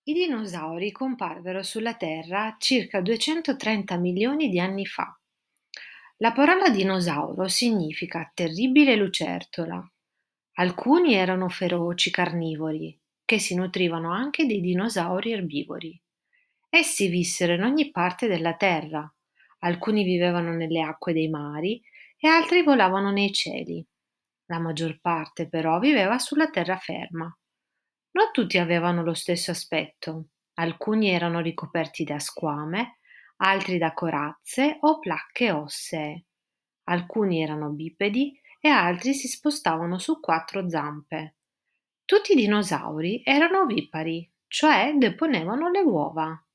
I dinosauri comparvero sulla Terra circa 230 milioni di anni fa. La parola dinosauro significa terribile lucertola. Alcuni erano feroci carnivori, che si nutrivano anche dei dinosauri erbivori. Essi vissero in ogni parte della Terra. Alcuni vivevano nelle acque dei mari e altri volavano nei cieli. La maggior parte però viveva sulla terraferma. Non tutti avevano lo stesso aspetto. Alcuni erano ricoperti da squame, altri da corazze o placche ossee. Alcuni erano bipedi e altri si spostavano su quattro zampe. Tutti i dinosauri erano ovipari, cioè deponevano le uova.